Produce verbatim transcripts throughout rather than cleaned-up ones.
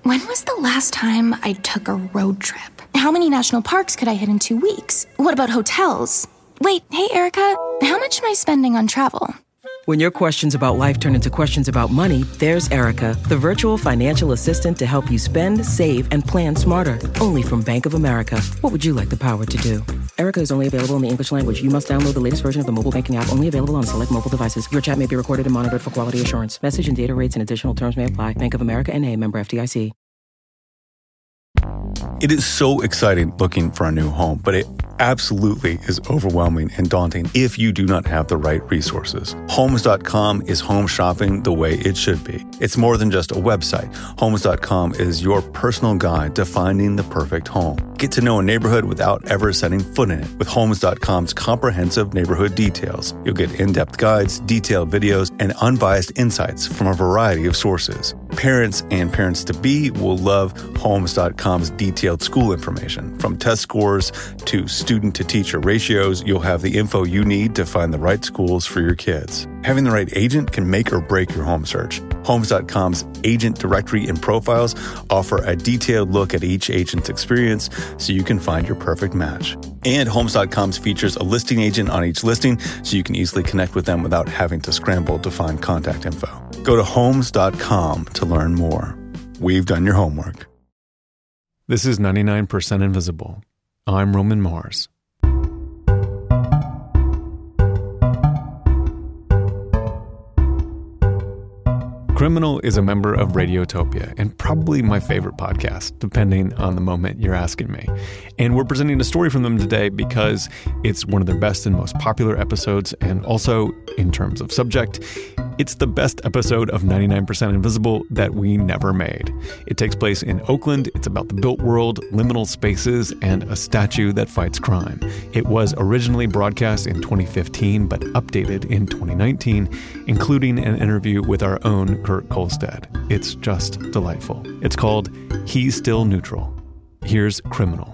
When was the last time I took a road trip? How many national parks could I hit in two weeks? What about hotels? Wait, hey, Erica, how much am I spending on travel? When your questions about life turn into questions about money, there's Erica, the virtual financial assistant to help you spend, save, and plan smarter. Only from Bank of America. What would you like the power to do? Erica is only available in the English language. You must download the latest version of the mobile banking app, only available on select mobile devices. Your chat may be recorded and monitored for quality assurance. Message and data rates and additional terms may apply. Bank of America N A, member F D I C. It is so exciting looking for a new home, but it absolutely is overwhelming and daunting if you do not have the right resources. Homes dot com is home shopping the way it should be. It's more than just a website. Homes dot com is your personal guide to finding the perfect home. Get to know a neighborhood without ever setting foot in it with Homes dot com's comprehensive neighborhood details. You'll get in-depth guides, detailed videos, and unbiased insights from a variety of sources. Parents and parents-to-be will love Homes dot com's detailed school information. From test scores to student-to-teacher ratios, you'll have the info you need to find the right schools for your kids. Having the right agent can make or break your home search. Homes dot com's agent directory and profiles offer a detailed look at each agent's experience so you can find your perfect match. And Homes dot com's features a listing agent on each listing so you can easily connect with them without having to scramble to find contact info. Go to Homes dot com to learn more. We've done your homework. This is ninety-nine percent Invisible. I'm Roman Mars. Criminal is a member of Radiotopia and probably my favorite podcast, depending on the moment you're asking me. And we're presenting a story from them today because it's one of their best and most popular episodes, and also, in terms of subject, it's the best episode of ninety-nine percent Invisible that we never made. It takes place in Oakland. It's about the built world, liminal spaces, and a statue that fights crime. It was originally broadcast in twenty fifteen, but updated in twenty nineteen, including an interview with our own Kurt Kolstad. It's just delightful. It's called He's Still Neutral. Here's Criminal.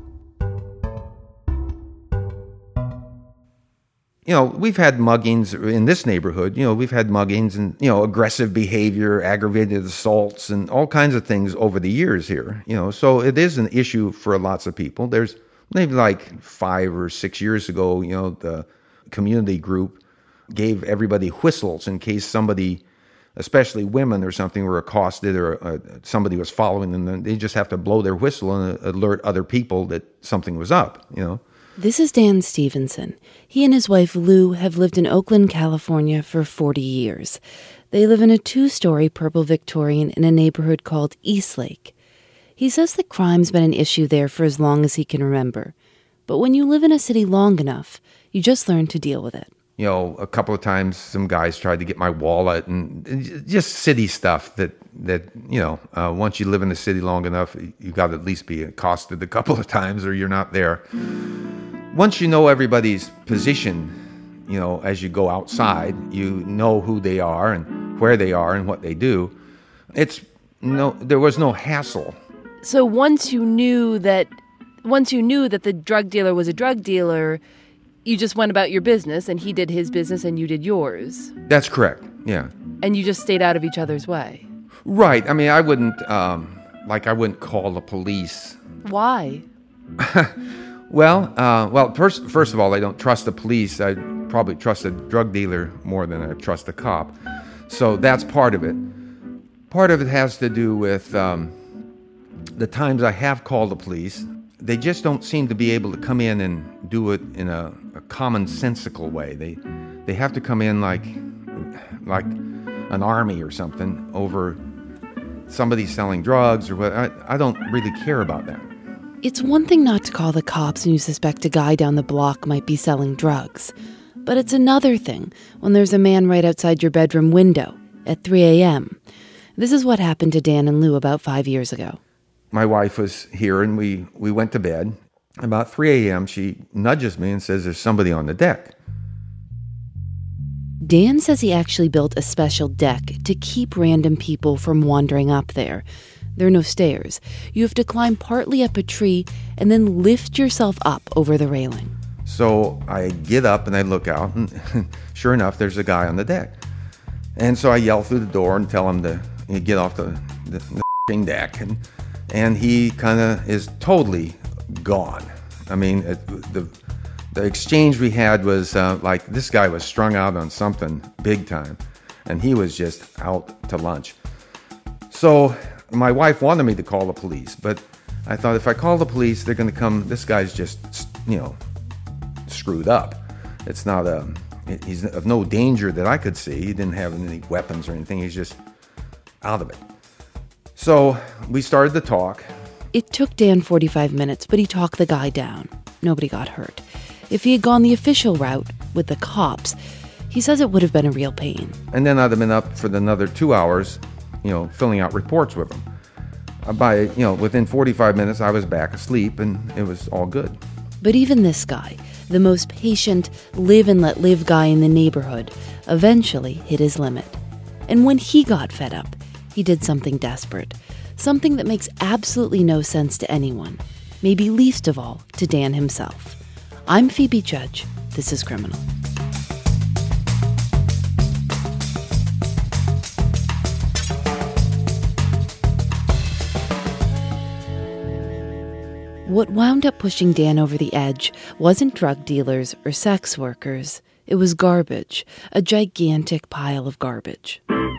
You know, we've had muggings in this neighborhood. You know, we've had muggings and, you know, aggressive behavior, aggravated assaults, and all kinds of things over the years here. You know, so it is an issue for lots of people. There's maybe like five or six years ago, you know, the community group gave everybody whistles in case somebody, especially women or something, were accosted or uh, somebody was following them. They just have to blow their whistle and alert other people that something was up, you know. This is Dan Stevenson. He and his wife Lou have lived in Oakland, California for forty years. They live in a two-story purple Victorian in a neighborhood called Eastlake. He says that crime's been an issue there for as long as he can remember. But when you live in a city long enough, you just learn to deal with it. You know, a couple of times some guys tried to get my wallet and, and just city stuff that, that you know, uh, once you live in the city long enough, you got to at least be accosted a couple of times or you're not there. Once you know everybody's position, you know, as you go outside, you know who they are and where they are and what they do. It's no, there was no hassle. So once you knew that, once you knew that the drug dealer was a drug dealer, you just went about your business and he did his business and you did yours. That's correct. Yeah. And you just stayed out of each other's way. Right. I mean, I wouldn't, um, like, I wouldn't call the police. Why? Well, uh, well, first, first of all, I don't trust the police. I probably trust a drug dealer more than I trust a cop. So that's part of it. Part of it has to do with um, the times I have called the police. They just don't seem to be able to come in and do it in a, a commonsensical way. They they have to come in like like an army or something over somebody selling drugs or what. I, I don't really care about that. It's one thing not to call the cops when you suspect a guy down the block might be selling drugs. But it's another thing when there's a man right outside your bedroom window at three a.m. This is what happened to Dan and Lou about five years ago. My wife was here and we, we went to bed. About three a.m. she nudges me and says there's somebody on the deck. Dan says he actually built a special deck to keep random people from wandering up there. There are no stairs. You have to climb partly up a tree and then lift yourself up over the railing. So I get up and I look out and sure enough, there's a guy on the deck. And so I yell through the door and tell him to get off the, the, the deck, and and he kind of is totally gone. I mean, it, the the exchange we had was uh, like this guy was strung out on something big time, and he was just out to lunch. So my wife wanted me to call the police, but I thought if I call the police, they're going to come. This guy's just, you know, screwed up. It's not a. He's of no danger that I could see. He didn't have any weapons or anything. He's just out of it. So we started to talk. It took Dan forty-five minutes, but he talked the guy down. Nobody got hurt. If he had gone the official route with the cops, he says it would have been a real pain. And then I'd have been up for another two hours, you know, filling out reports with him. By, you know, within forty-five minutes, I was back asleep and it was all good. But even this guy, the most patient, live and let live guy in the neighborhood, eventually hit his limit. And when he got fed up, he did something desperate. Something that makes absolutely no sense to anyone. Maybe least of all to Dan himself. I'm Phoebe Judge. This is Criminal. What wound up pushing Dan over the edge wasn't drug dealers or sex workers. It was garbage, a gigantic pile of garbage.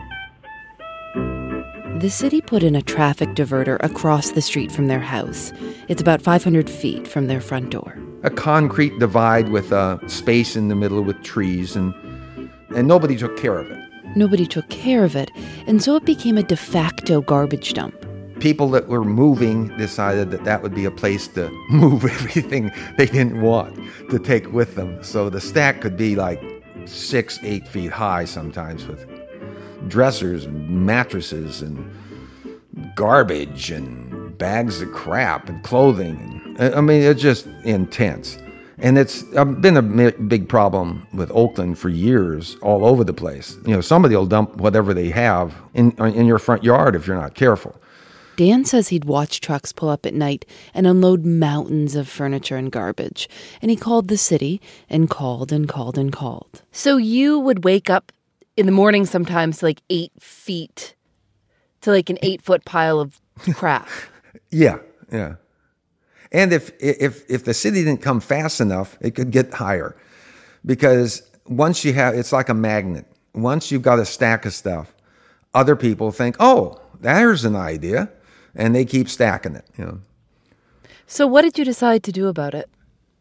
The city put in a traffic diverter across the street from their house. It's about five hundred feet from their front door. A concrete divide with a space in the middle with trees, and and nobody took care of it. Nobody took care of it, and so it became a de facto garbage dump. People that were moving decided that that would be a place to move everything they didn't want to take with them. So the stack could be like six, eight feet high sometimes, with dressers and mattresses and garbage and bags of crap and clothing. I mean, it's just intense. And it's been a big problem with Oakland for years, all over the place. You know, somebody will dump whatever they have in in your front yard if you're not careful. Dan says he'd watch trucks pull up at night and unload mountains of furniture and garbage. And he called the city and called and called and called. So you would wake up in the morning sometimes to like eight feet, to like an eight-foot pile of crap. Yeah, yeah. And if if if the city didn't come fast enough, it could get higher. Because once you have, it's like a magnet. Once you've got a stack of stuff, other people think, oh, there's an idea. And they keep stacking it, you know. So what did you decide to do about it?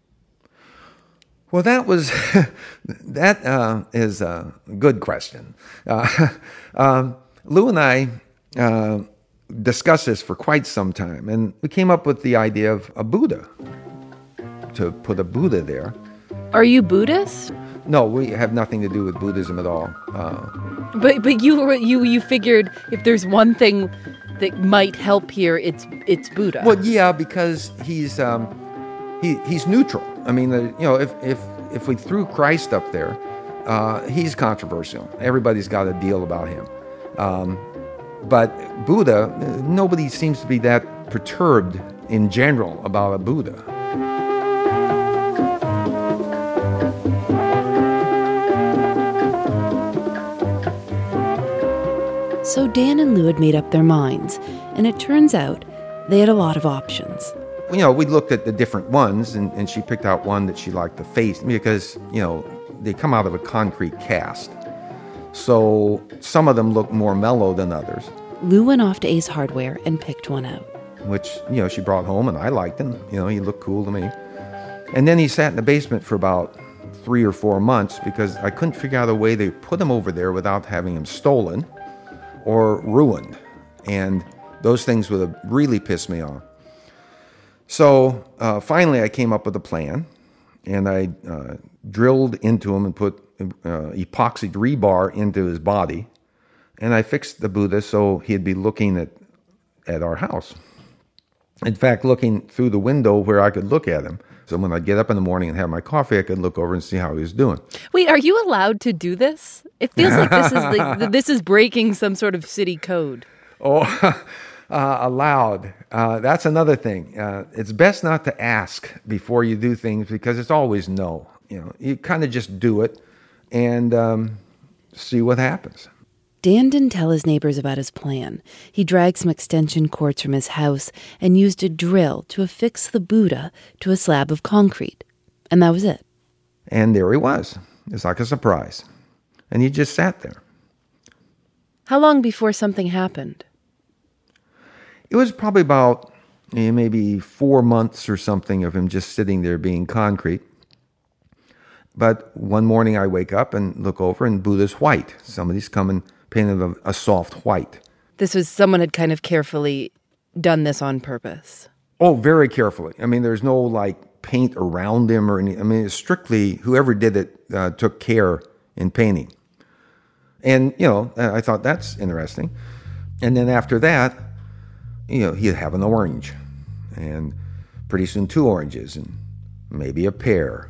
Well, that was, that uh, is a good question. Uh, um, Lou and I uh, discussed this for quite some time, and we came up with the idea of a Buddha, to put a Buddha there. Are you Buddhist? No, we have nothing to do with Buddhism at all. Uh, but but you were, you you figured if there's one thing that might help here, it's it's Buddha. Well, yeah, because he's um, he he's neutral. I mean, uh, you know, if if if we threw Christ up there, uh, he's controversial. Everybody's got a deal about him. Um, but Buddha, nobody seems to be that perturbed in general about a Buddha. So Dan and Lou had made up their minds, and it turns out they had a lot of options. You know, we looked at the different ones, and, and she picked out one that she liked the face, because, you know, they come out of a concrete cast. So some of them look more mellow than others. Lou went off to Ace Hardware and picked one out. Which, you know, she brought home, and I liked him. You know, he looked cool to me. And then he sat in the basement for about three or four months because I couldn't figure out a way to put him over there without having him stolen or ruined. And those things would have really pissed me off. So uh, finally I came up with a plan, and I uh, drilled into him and put uh, epoxy rebar into his body, and I fixed the Buddha so he'd be looking at, at our house. In fact, looking through the window where I could look at him. So when I get up in the morning and have my coffee, I could look over and see how he was doing. Wait, are you allowed to do this? It feels like this is like, this is breaking some sort of city code. Oh, uh, allowed. Uh, that's another thing. Uh, it's best not to ask before you do things because it's always no. You know, you kind of just do it and um, see what happens. Dan didn't tell his neighbors about his plan. He dragged some extension cords from his house and used a drill to affix the Buddha to a slab of concrete. And that was it. And there he was. It's like a surprise. And he just sat there. How long before something happened? It was probably about eh, maybe four months or something of him just sitting there being concrete. But one morning I wake up and look over and Buddha's white. Somebody's come and painted a, a soft white. This was someone had kind of carefully done this on purpose. Oh, very carefully. I mean, there's no like paint around him or any. I mean, it's strictly whoever did it uh, took care in painting. And, you know, I thought that's interesting. And then after that, you know, he'd have an orange. And pretty soon two oranges and maybe a pear.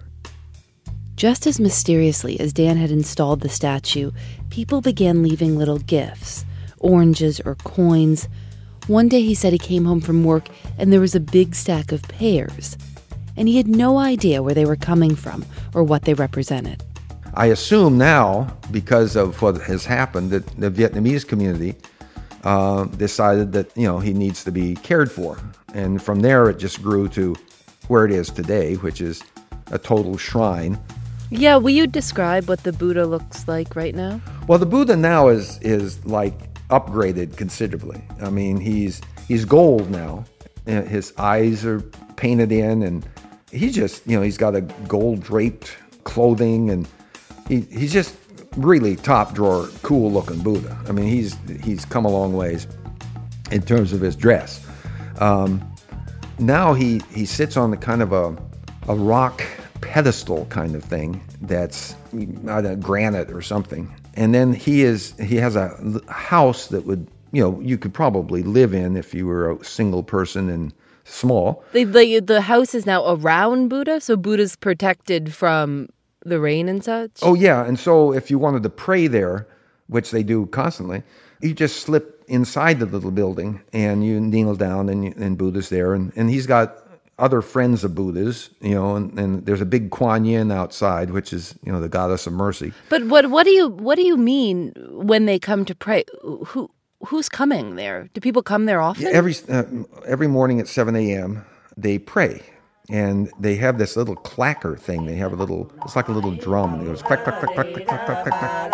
Just as mysteriously as Dan had installed the statue, people began leaving little gifts, oranges or coins. One day he said he came home from work and there was a big stack of pears. And he had no idea where they were coming from or what they represented. I assume now, because of what has happened, that the Vietnamese community uh, decided that, you know, he needs to be cared for. And from there, it just grew to where it is today, which is a total shrine. Yeah, will you describe what the Buddha looks like right now? Well, the Buddha now is is like upgraded considerably. I mean, he's he's gold now. His eyes are painted in, and he's just, you know, he's got a gold draped clothing, and he he's just really top drawer, cool looking Buddha. I mean, he's he's come a long ways in terms of his dress. Um, now he he sits on the kind of a a rock pedestal kind of thing that's either granite or something, and then he is he has a house that would, you know, you could probably live in if you were a single person and small. The, the, the house is now around Buddha, so Buddha's protected from the rain and such? Oh, yeah, and so if you wanted to pray there, which they do constantly, you just slip inside the little building and you kneel down and, you, and Buddha's there, and, and he's got other friends of Buddha's, you know, and, and there's a big Kuan Yin outside, which is, you know, the goddess of mercy. But what what do you what do you mean when they come to pray? Who who's coming there? Do people come there often? Every uh, every morning at seven a.m. they pray, and they have this little clacker thing. They have a little, it's like a little drum, and it goes clack clack clack clack clack clack clack clack.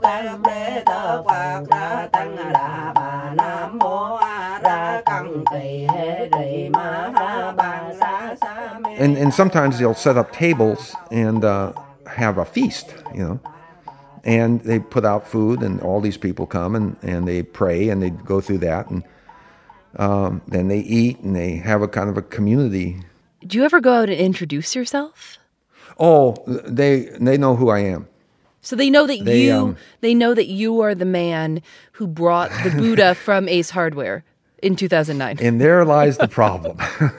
And and sometimes they'll set up tables and uh, have a feast, you know. And they put out food, and all these people come, and, and they pray, and they go through that, and um, then they eat, and they have a kind of a community. Do you ever go out and introduce yourself? Oh, they they know who I am. So they know that they, you um, they know that you are the man who brought the Buddha from Ace Hardware in two thousand nine. And there lies the problem.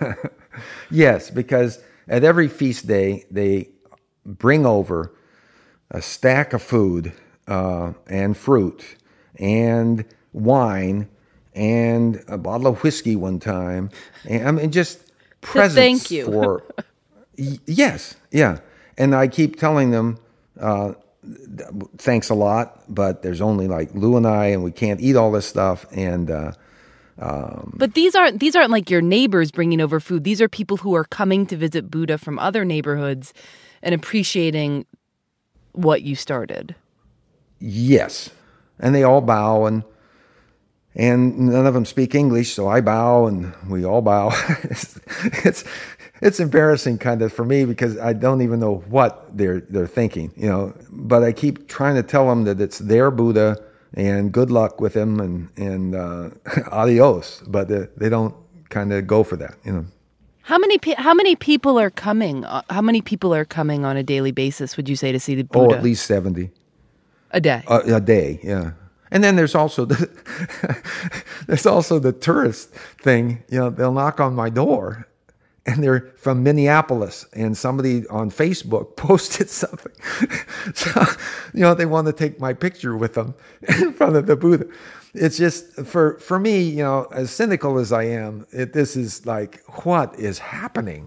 Yes, because at every feast day, they bring over a stack of food uh, and fruit and wine and a bottle of whiskey one time. And I mean, just presents thank you. for... y- yes, yeah. And I keep telling them, uh, thanks a lot, but there's only like Lou and I, and we can't eat all this stuff. And... Uh, Um, but these aren't these aren't like your neighbors bringing over food. These are people who are coming to visit Buddha from other neighborhoods and appreciating what you started. Yes, and they all bow, and and none of them speak English, so I bow, and we all bow. it's, it's it's embarrassing kind of for me because I don't even know what they're they're thinking, you know. But I keep trying to tell them that it's their Buddha. And good luck with him, and and uh, adios. But uh, they don't kind of go for that, you know. How many pe- how many people are coming? Uh, how many people are coming on a daily basis? Would you say to see the Buddha? Oh, at least seventy a day. Uh, a day, yeah. And then there's also the there's also the tourist thing. You know, they'll knock on my door, and they're from Minneapolis, and somebody on Facebook posted something. So, you know, they want to take my picture with them in front of the Buddha. It's just, for, for me, you know, as cynical as I am, it, this is like, what is happening?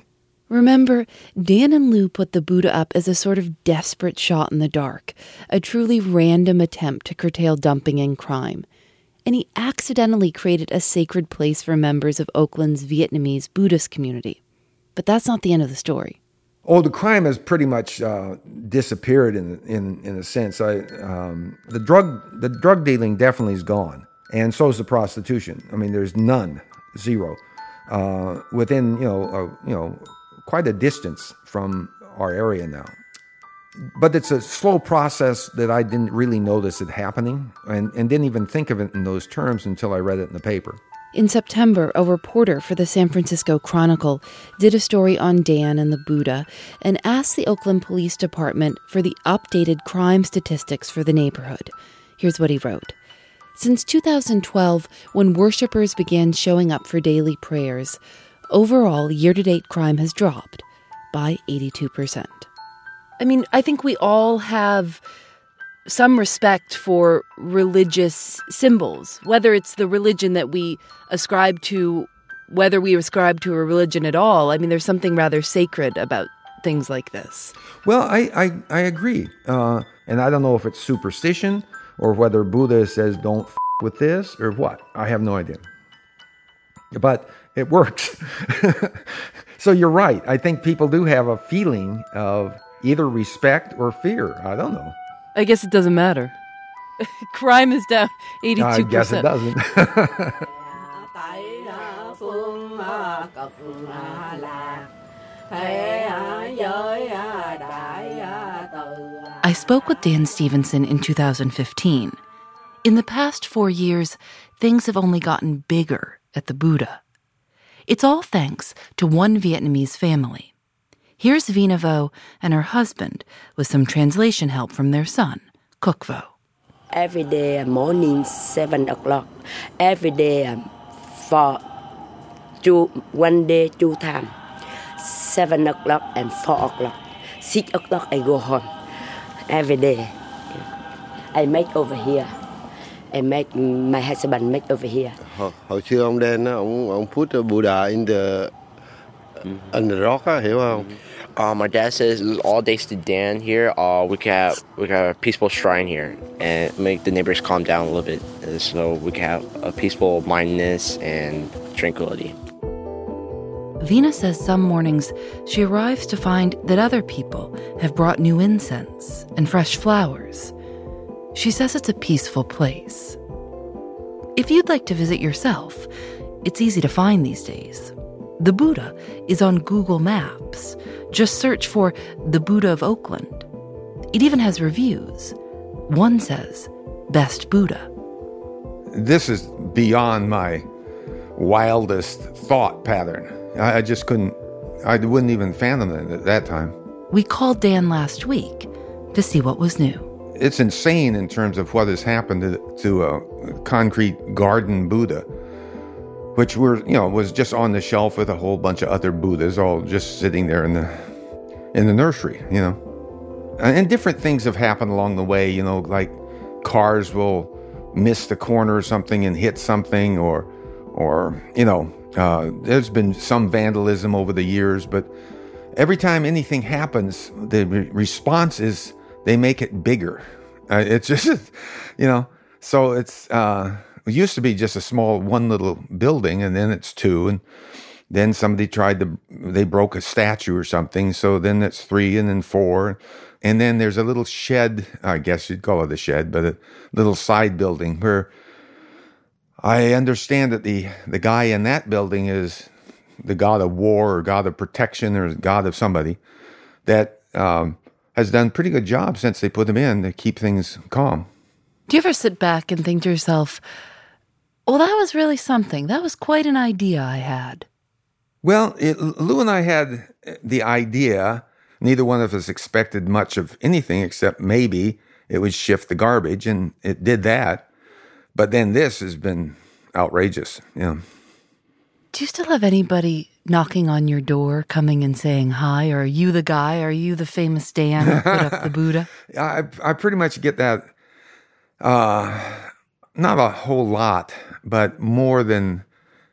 Remember, Dan and Lou put the Buddha up as a sort of desperate shot in the dark, a truly random attempt to curtail dumping and crime. And he accidentally created a sacred place for members of Oakland's Vietnamese Buddhist community. But that's not the end of the story. Oh, the crime has pretty much uh, disappeared in in in a sense. I um, the drug the drug dealing definitely is gone, and so is the prostitution. I mean, there's none, zero, uh, within you know uh, you know quite a distance from our area now. But it's a slow process that I didn't really notice it happening, and, and didn't even think of it in those terms until I read it in the paper. In September, a reporter for the San Francisco Chronicle did a story on Dan and the Buddha and asked the Oakland Police Department for the updated crime statistics for the neighborhood. Here's what he wrote. Since two thousand twelve, when worshipers began showing up for daily prayers, overall year-to-date crime has dropped by eighty-two percent. I mean, I think we all have some respect for religious symbols, whether it's the religion that we ascribe to, whether we ascribe to a religion at all. I mean, there's something rather sacred about things like this. Well, I, I, I agree. Uh, and I don't know if it's superstition or whether Buddha says don't f*** with this or what. I have no idea. But it works. So you're right. I think people do have a feeling of either respect or fear. I don't know. I guess it doesn't matter. Crime is down eighty-two percent. I guess it doesn't. I spoke with Dan Stevenson in two thousand fifteen. In the past four years, things have only gotten bigger at the Buddha. It's all thanks to one Vietnamese family. Here's Vina Vo and her husband with some translation help from their son, Cook Vo. Every day morning, seven o'clock. Every day for two, one day, two times. Seven o'clock and four o'clock. Six o'clock I go home. Every day. I make over here. I make, my husband make over here. Hồi xưa ông đen ông ông put the Buddha in the in the rock, hiểu không? Uh, my dad says all days to Dan here. Uh, we can have we can have a peaceful shrine here and make the neighbors calm down a little bit, so we can have a peaceful mindedness and tranquility. Vina says some mornings she arrives to find that other people have brought new incense and fresh flowers. She says it's a peaceful place. If you'd like to visit yourself, it's easy to find these days. The Buddha is on Google Maps. Just search for the Buddha of Oakland. It even has reviews. One says, best Buddha. This is beyond my wildest thought pattern. I, I just couldn't, I wouldn't even fathom it at that time. We called Dan last week to see what was new. It's insane in terms of what has happened to, to a concrete garden Buddha, which were, you know, was just on the shelf with a whole bunch of other Buddhas, all just sitting there in the in the nursery, you know. And different things have happened along the way, you know, like cars will miss the corner or something and hit something, or, or you know, uh, there's been some vandalism over the years, but every time anything happens, the re- response is they make it bigger. Uh, it's just, you know, so it's... Uh, It used to be just a small one little building, and then it's two, and then somebody tried to, they broke a statue or something, so then it's three, and then four, and then there's a little shed, I guess you'd call it a shed, but a little side building where I understand that the, the guy in that building is the god of war or god of protection or god of somebody that um, has done a pretty good job since they put him in to keep things calm. Do you ever sit back and think to yourself, well, that was really something. That was quite an idea I had. Well, it, Lou and I had the idea. Neither one of us expected much of anything except maybe it would shift the garbage, and it did that. But then this has been outrageous. You know. Do you still have anybody knocking on your door, coming and saying hi? Or are you the guy? Are you the famous Dan who put up the Buddha? I, I pretty much get that. Uh, not a whole lot, but more than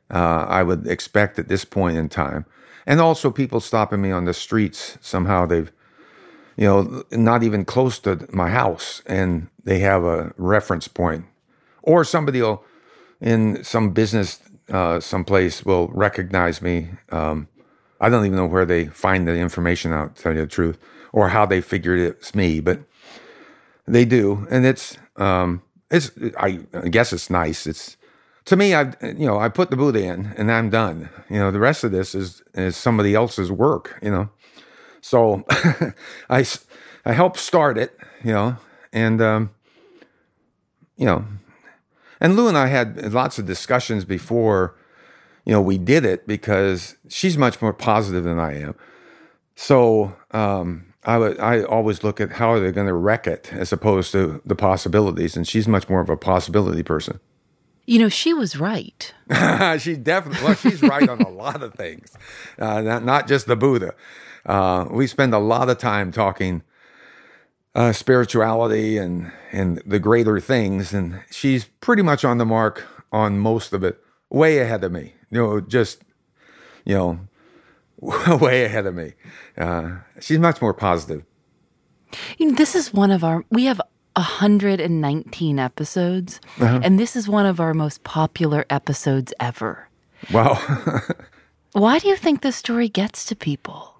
uh, I would expect at this point in time. And also people stopping me on the streets. Somehow they've, you know, not even close to my house, and they have a reference point. Or somebody will, in some business uh, someplace, will recognize me. Um, I don't even know where they find the information out, to tell you the truth, or how they figured it's me, but they do. And it's, um, it's. I, I guess it's nice. It's, to me, I, you know, I put the Buddha in, and I'm done. You know, the rest of this is is somebody else's work. You know, so I, I helped start it. You know, and um, you know, and Lou and I had lots of discussions before, you know, we did it, because she's much more positive than I am. So um, I would, I always look at how are they going to wreck it as opposed to the possibilities, and she's much more of a possibility person. You know, she was right. She definitely, well, she's right on a lot of things, uh, not, not just the Buddha. Uh, we spend a lot of time talking uh, spirituality and, and the greater things, and she's pretty much on the mark on most of it, way ahead of me. You know, just, you know, way ahead of me. Uh, she's much more positive. You know, this is one of our, we have one hundred nineteen episodes, uh-huh. and this is one of our most popular episodes ever. Wow. Why do you think this story gets to people?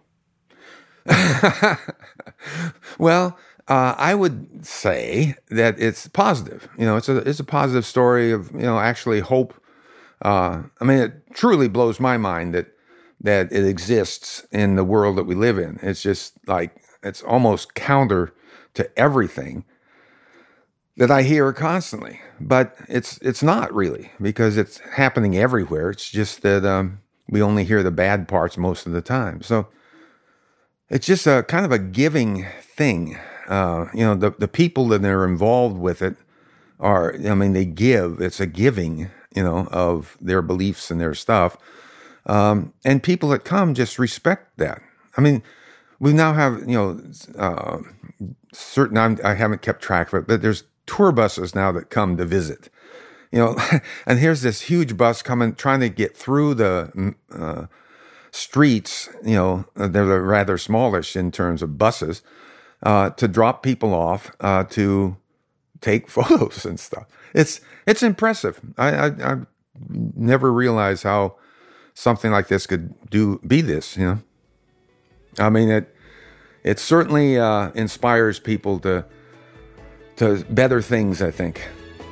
Well, uh, I would say that it's positive. You know, it's a it's a positive story of, you know, actually hope. Uh, I mean, it truly blows my mind that that it exists in the world that we live in. It's just like, it's almost counter to everything that I hear constantly, but it's it's not really, because it's happening everywhere. It's just that um, we only hear the bad parts most of the time. So it's just a kind of a giving thing. Uh, you know, the the people that are involved with it are, I mean, they give. It's a giving, you know, of their beliefs and their stuff. Um, and people that come just respect that. I mean, we now have, you know, uh, certain, I'm, I haven't kept track of it, but there's tour buses now that come to visit, you know, and here's this huge bus coming, trying to get through the uh, streets, you know, they're rather smallish in terms of buses, uh, to drop people off, uh, to take photos and stuff. It's, it's impressive. I, I, I never realized how something like this could do, be this, you know. I mean, it, it certainly uh, inspires people to, to better things, I think.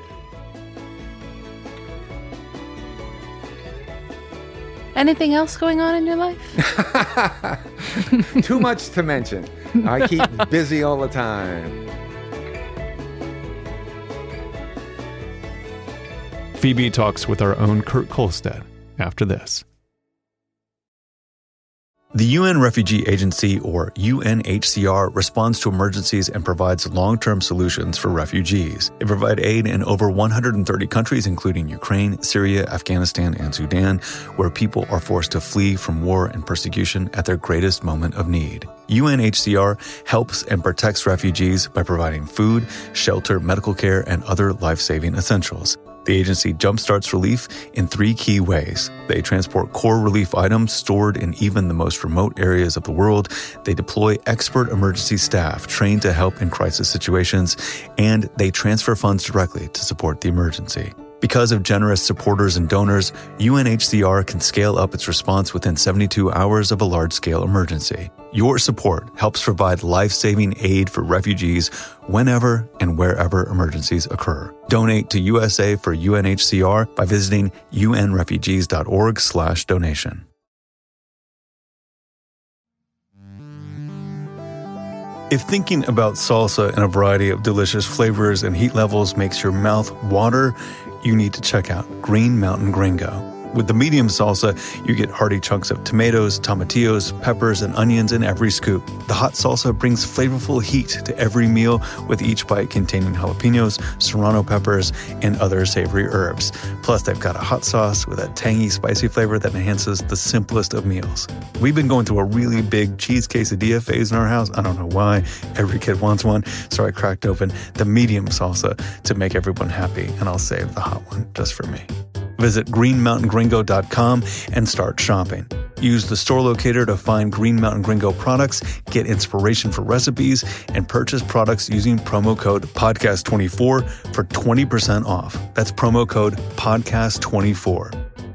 Anything else going on in your life? Too much to mention. I keep busy all the time. Phoebe talks with our own Kurt Kolstad after this. The U N Refugee Agency, or U N H C R, responds to emergencies and provides long-term solutions for refugees. They provide aid in over one hundred thirty countries, including Ukraine, Syria, Afghanistan, and Sudan, where people are forced to flee from war and persecution at their greatest moment of need. U N H C R helps and protects refugees by providing food, shelter, medical care, and other life-saving essentials. The agency jumpstarts relief in three key ways. They transport core relief items stored in even the most remote areas of the world. They deploy expert emergency staff trained to help in crisis situations. And they transfer funds directly to support the emergency. Because of generous supporters and donors, U N H C R can scale up its response within seventy-two hours of a large-scale emergency. Your support helps provide life-saving aid for refugees whenever and wherever emergencies occur. Donate to U S A for U N H C R by visiting unrefugees.org slash donation. If thinking about salsa and a variety of delicious flavors and heat levels makes your mouth water, you need to check out Green Mountain Gringo. With the medium salsa, you get hearty chunks of tomatoes, tomatillos, peppers, and onions in every scoop. The hot salsa brings flavorful heat to every meal, with each bite containing jalapenos, serrano peppers, and other savory herbs. Plus, they've got a hot sauce with a tangy, spicy flavor that enhances the simplest of meals. We've been going through a really big cheese quesadilla phase in our house. I don't know why. Every kid wants one, so I cracked open the medium salsa to make everyone happy, and I'll save the hot one just for me. Visit green mountain gringo dot com and start shopping. Use the store locator to find Green Mountain Gringo products, get inspiration for recipes, and purchase products using promo code podcast twenty-four for twenty percent off. That's promo code podcast twenty-four.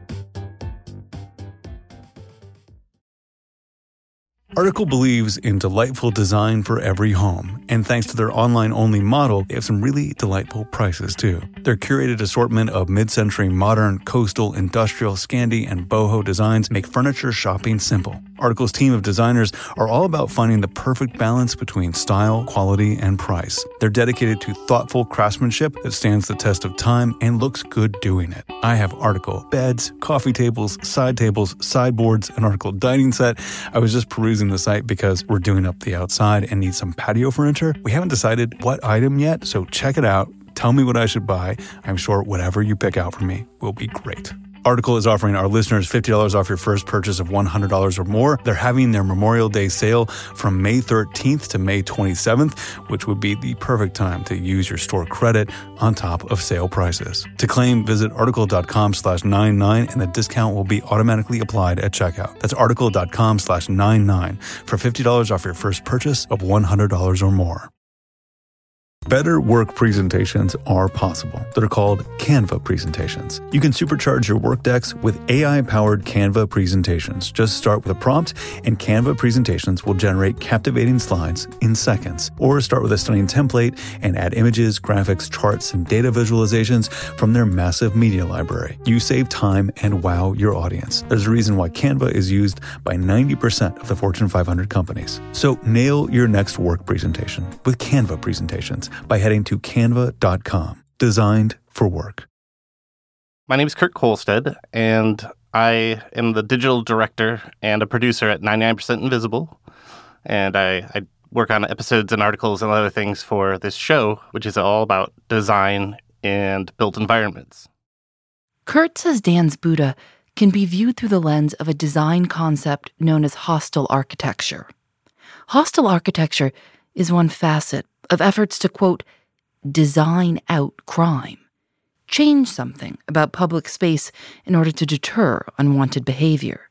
Article believes in delightful design for every home, and thanks to their online-only model, they have some really delightful prices too. Their curated assortment of mid-century modern, coastal, industrial, Scandi, and boho designs make furniture shopping simple. Article's team of designers are all about finding the perfect balance between style, quality, and price. They're dedicated to thoughtful craftsmanship that stands the test of time and looks good doing it. I have Article beds, coffee tables, side tables, sideboards, an Article dining set. I was just perusing the site because we're doing up the outside and need some patio furniture. We haven't decided what item yet, so check it out. Tell me what I should buy. I'm sure whatever you pick out for me will be great. Article is offering our listeners fifty dollars off your first purchase of one hundred dollars or more. They're having their Memorial Day sale from May thirteenth to May twenty-seventh, which would be the perfect time to use your store credit on top of sale prices. To claim, visit article.com slash 99 and the discount will be automatically applied at checkout. That's article.com slash 99 for fifty dollars off your first purchase of one hundred dollars or more. Better work presentations are possible. They're called Canva presentations. You can supercharge your work decks with A I-powered Canva presentations. Just start with a prompt, and Canva presentations will generate captivating slides in seconds. Or start with a stunning template and add images, graphics, charts, and data visualizations from their massive media library. You save time and wow your audience. There's a reason why Canva is used by ninety percent of the Fortune five hundred companies. So nail your next work presentation with Canva presentations by heading to canva dot com. Designed for work. My name is Kurt Kolstad, and I am the digital director and a producer at ninety-nine percent Invisible. And I, I work on episodes and articles and other things for this show, which is all about design and built environments. Kurt says Dan's Buddha can be viewed through the lens of a design concept known as hostile architecture. Hostile architecture is one facet of efforts to, quote, design out crime, change something about public space in order to deter unwanted behavior.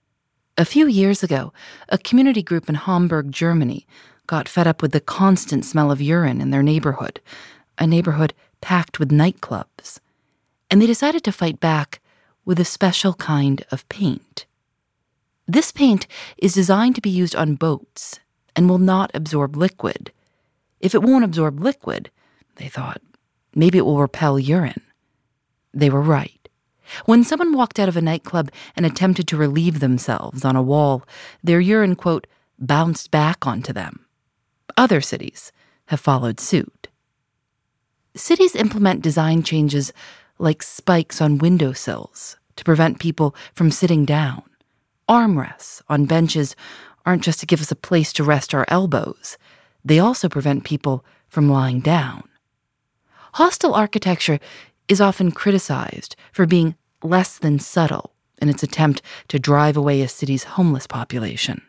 A few years ago, a community group in Hamburg, Germany, got fed up with the constant smell of urine in their neighborhood, a neighborhood packed with nightclubs, and they decided to fight back with a special kind of paint. This paint is designed to be used on boats and will not absorb liquid. If it won't absorb liquid, they thought, maybe it will repel urine. They were right. When someone walked out of a nightclub and attempted to relieve themselves on a wall, their urine, quote, bounced back onto them. Other cities have followed suit. Cities implement design changes like spikes on windowsills to prevent people from sitting down. Armrests on benches aren't just to give us a place to rest our elbows. They also prevent people from lying down. Hostile architecture is often criticized for being less than subtle in its attempt to drive away a city's homeless population.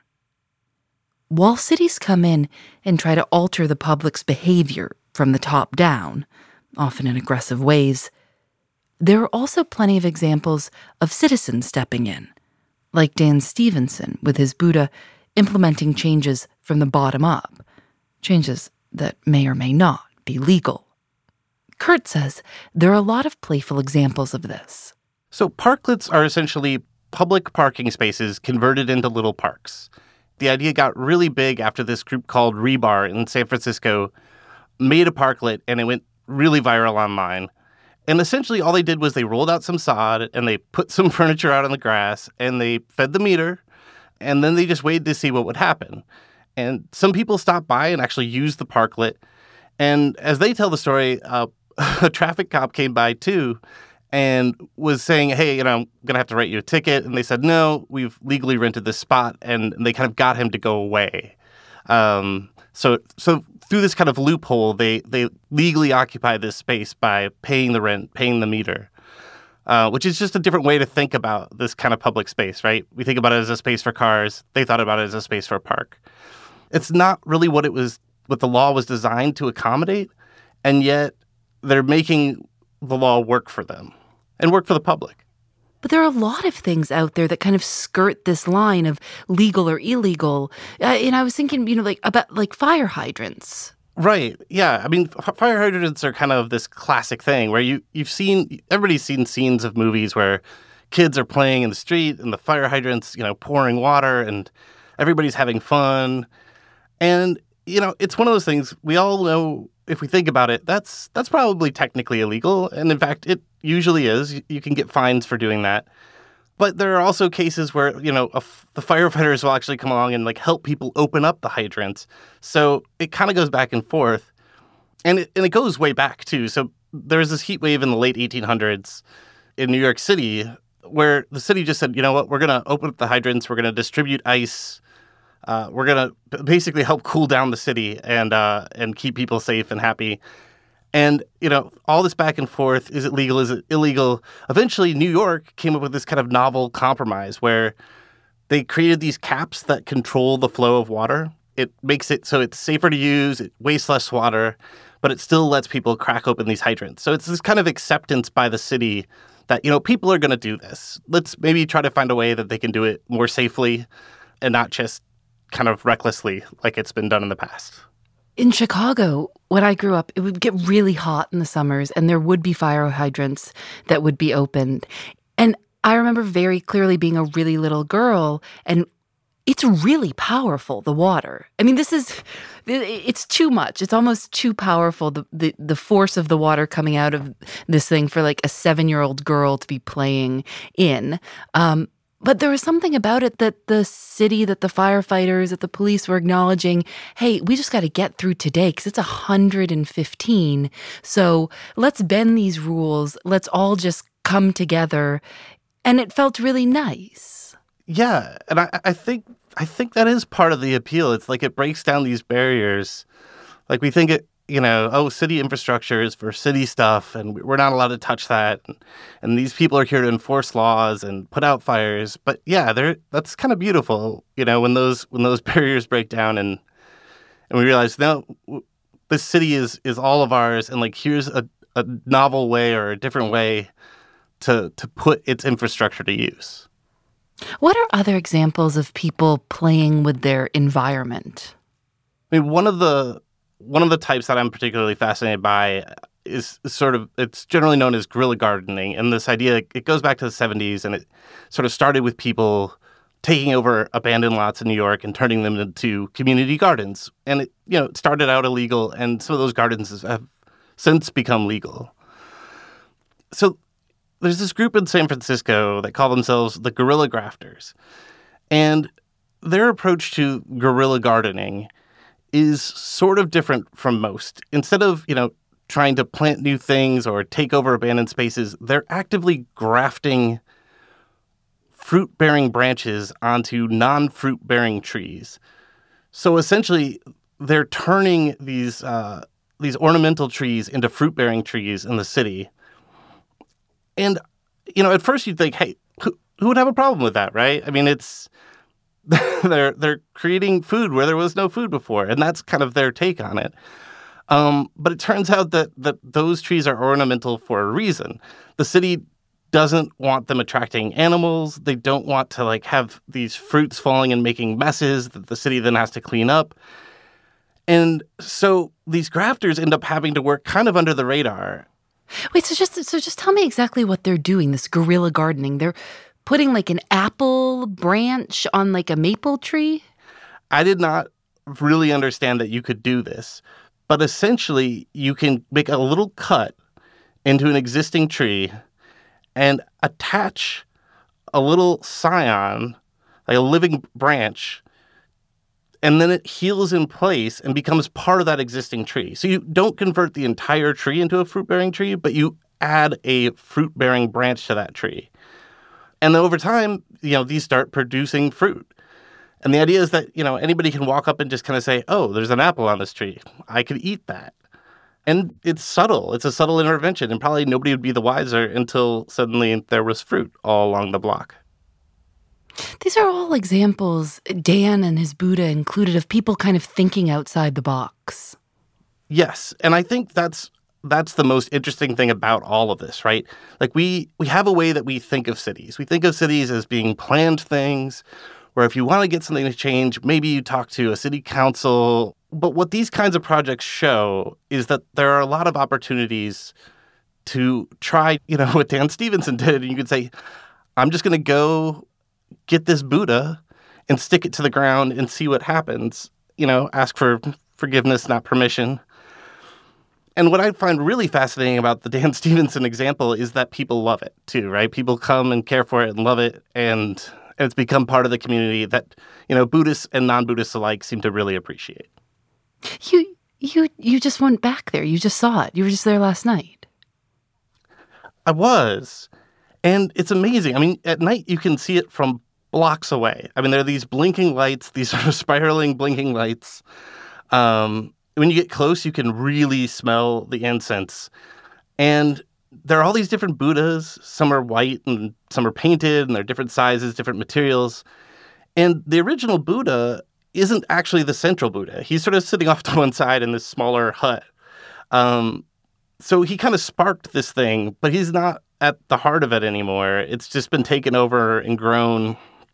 While cities come in and try to alter the public's behavior from the top down, often in aggressive ways, there are also plenty of examples of citizens stepping in, like Dan Stevenson with his Buddha implementing changes from the bottom up. Changes that may or may not be legal. Kurt says there are a lot of playful examples of this. So parklets are essentially public parking spaces converted into little parks. The idea got really big after this group called Rebar in San Francisco made a parklet, and it went really viral online. And essentially all they did was they rolled out some sod and they put some furniture out on the grass and they fed the meter, and then they just waited to see what would happen. And some people stopped by and actually used the parklet. And as they tell the story, uh, a traffic cop came by too and was saying, hey, you know, I'm going to have to write you a ticket. And they said, no, we've legally rented this spot. And they kind of got him to go away. Um, so so through this kind of loophole, they, they legally occupy this space by paying the rent, paying the meter, uh, which is just a different way to think about this kind of public space, right? We think about it as a space for cars. They thought about it as a space for a park. It's not really what it was, what the law was designed to accommodate, and yet they're making the law work for them. and work for the public. But there are a lot of things out there that kind of skirt this line of legal or illegal. Uh, and I was thinking, you know, like about like fire hydrants. Right. Yeah. I mean, f- fire hydrants are kind of this classic thing where you, you've seen, everybody's seen scenes of movies where kids are playing in the street and the fire hydrants, you know, pouring water and everybody's having fun. And, you know, it's one of those things we all know, if we think about it, that's that's probably technically illegal. And in fact, it usually is. You can get fines for doing that. But there are also cases where, you know, a f- the firefighters will actually come along and like help people open up the hydrants. So it kind of goes back and forth. And it, and it goes way back, too. So there was this heat wave in the late eighteen hundreds in New York City where the city just said, you know what, we're going to open up the hydrants. We're going to distribute ice. Uh, we're going to basically help cool down the city and uh, and keep people safe and happy. And, you know, all this back and forth, is it legal, is it illegal? Eventually, New York came up with this kind of novel compromise where they created these caps that control the flow of water. It makes it so it's safer to use, it wastes less water, but it still lets people crack open these hydrants. So it's this kind of acceptance by the city that, you know, people are going to do this. Let's maybe try to find a way that they can do it more safely and not just kind of recklessly like it's been done in the past. In Chicago, when I grew up, it would get really hot in the summers, and there would be fire hydrants that would be opened. And I remember very clearly being a really little girl, and it's really powerful, the water. I mean, this is, it's too much. It's almost too powerful, the, the, the force of the water coming out of this thing for like a seven-year-old girl to be playing in. Um, But there was something about it that the city, that the firefighters, that the police were acknowledging, hey, we just got to get through today because it's one hundred fifteen. So let's bend these rules. Let's all just come together. And it felt really nice. Yeah. And I, I think I think that is part of the appeal. It's like it breaks down these barriers. Like we think it, you know, oh, city infrastructure is for city stuff, and we're not allowed to touch that. And, and these people are here to enforce laws and put out fires. But yeah, they're, that's kind of beautiful, you know, when those when those barriers break down and and we realize, no, this city is is all of ours, and like here's a, a novel way or a different way to to put its infrastructure to use. What are other examples of people playing with their environment? I mean, one of the One of the types that I'm particularly fascinated by is sort of, it's generally known as guerrilla gardening. And this idea, it goes back to the seventies, and it sort of started with people taking over abandoned lots in New York and turning them into community gardens. And it, you know, it started out illegal, and some of those gardens have since become legal. So there's this group in San Francisco that call themselves the Guerrilla Grafters. And their approach to guerrilla gardening is sort of different from most. Instead of, you know, trying to plant new things or take over abandoned spaces, they're actively grafting fruit-bearing branches onto non-fruit-bearing trees. So essentially, they're turning these uh, these ornamental trees into fruit-bearing trees in the city. And, you know, at first you'd think, hey, who, who would have a problem with that, right? I mean, it's they're they're creating food where there was no food before, and that's kind of their take on it. Um, but it turns out that that those trees are ornamental for a reason. The city doesn't want them attracting animals. They don't want to like have these fruits falling and making messes that the city then has to clean up. And so these grafters end up having to work kind of under the radar. Wait, so just so just tell me exactly what they're doing, this guerrilla gardening. They're putting like an apple branch on like a maple tree? I did not really understand that you could do this, but essentially you can make a little cut into an existing tree and attach a little scion, like a living branch, and then it heals in place and becomes part of that existing tree. So you don't convert the entire tree into a fruit-bearing tree, but you add a fruit-bearing branch to that tree. And then over time, you know, these start producing fruit. And the idea is that, you know, anybody can walk up and just kind of say, oh, there's an apple on this tree. I could eat that. And it's subtle. It's a subtle intervention. And probably nobody would be the wiser until suddenly there was fruit all along the block. These are all examples, Dan and his Buddha included, of people kind of thinking outside the box. Yes. And I think that's that's the most interesting thing about all of this, right? Like we we have a way that we think of cities. We think of cities as being planned things, where if you want to get something to change, maybe you talk to a city council. But what these kinds of projects show is that there are a lot of opportunities to try, you know, what Dan Stevenson did. And you could say, I'm just going to go get this Buddha and stick it to the ground and see what happens. You know, ask for forgiveness, not permission. And what I find really fascinating about the Dan Stevenson example is that people love it too, right? People come and care for it and love it. And it's become part of the community that, you know, Buddhists and non-Buddhists alike seem to really appreciate. You you you just went back there. You just saw it. You were just there last night. I was. And it's amazing. I mean, at night you can see it from blocks away. I mean, there are these blinking lights, these sort of spiraling blinking lights. Um, when you get close, you can really smell the incense. And there are all these different Buddhas. Some are white and some are painted, and they're different sizes, different materials. And the original Buddha isn't actually the central Buddha. He's sort of sitting off to one side in this smaller hut. Um, so he kind of sparked this thing, but he's not at the heart of it anymore. It's just been taken over and grown.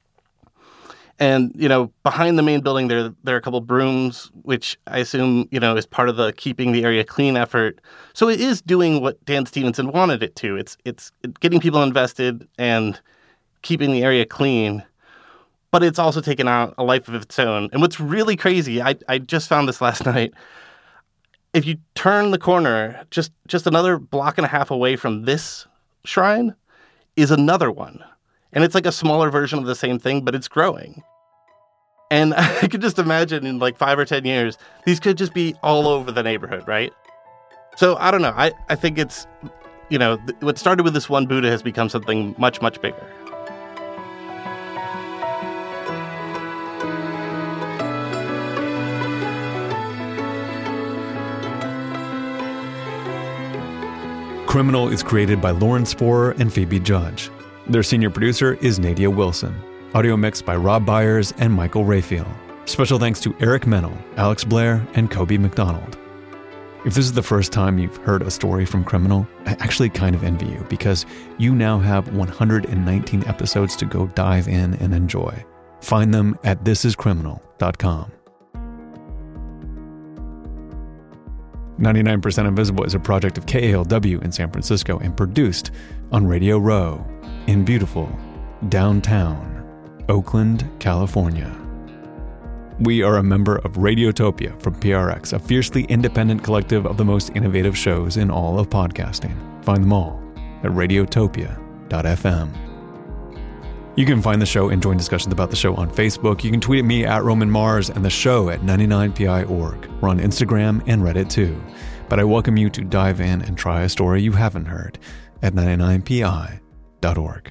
And, you know, behind the main building, there, there are a couple brooms, which I assume, you know, is part of the keeping the area clean effort. So it is doing what Dan Stevenson wanted it to. It's, it's getting people invested and keeping the area clean. But it's also taken out a life of its own. And what's really crazy, I, I just found this last night. If you turn the corner, just, just another block and a half away from this shrine is another one. And it's like a smaller version of the same thing, but it's growing. And I could just imagine in like five or ten years, these could just be all over the neighborhood, right? So I don't know. I, I think it's, you know, th- what started with this one Buddha has become something much, much bigger. Criminal is created by Lauren Sporer and Phoebe Judge. Their senior producer is Nadia Wilson. Audio mixed by Rob Byers and Michael Raphael. Special thanks to Eric Mennel, Alex Blair, and Kobe McDonald. If this is the first time you've heard a story from Criminal, I actually kind of envy you because you now have one hundred nineteen episodes to go dive in and enjoy. Find them at this is criminal dot com. ninety-nine percent Invisible is a project of K A L W in San Francisco and produced on Radio Row in beautiful downtown Oakland, California. We are a member of Radiotopia from P R X, a fiercely independent collective of the most innovative shows in all of podcasting. Find them all at radiotopia dot f m. You can find the show and join discussions about the show on Facebook. You can tweet at me at Roman Mars and the show at ninety-nine P I dot org. We're on Instagram and Reddit too. But I welcome you to dive in and try a story you haven't heard at ninety-nine P I dot org.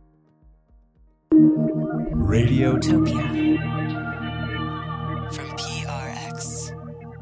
Radiotopia from P R X.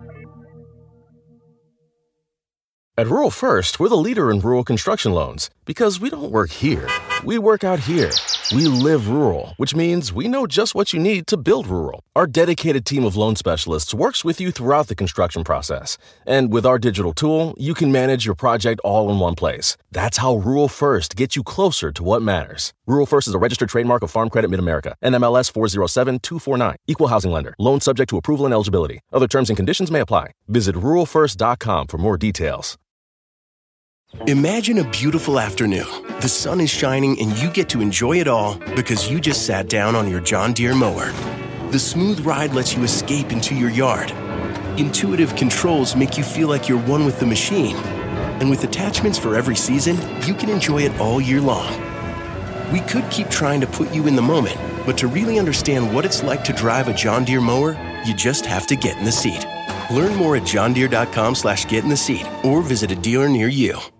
At Rural First, we're the leader in rural construction loans because we don't work here. We work out here. We live rural, which means we know just what you need to build rural. Our dedicated team of loan specialists works with you throughout the construction process. And with our digital tool, you can manage your project all in one place. That's how Rural First gets you closer to what matters. Rural First is a registered trademark of Farm Credit Mid-America, N M L S four zero seven two four nine. Equal housing lender. Loan subject to approval and eligibility. Other terms and conditions may apply. Visit rural first dot com for more details. Imagine a beautiful afternoon. The sun is shining and you get to enjoy it all because you just sat down on your John Deere mower. The smooth ride lets you escape into your yard. Intuitive controls make you feel like you're one with the machine. And with attachments for every season, you can enjoy it all year long. We could keep trying to put you in the moment, but to really understand what it's like to drive a John Deere mower, you just have to get in the seat. Learn more at john deere dot com slash get in the seat or visit a dealer near you.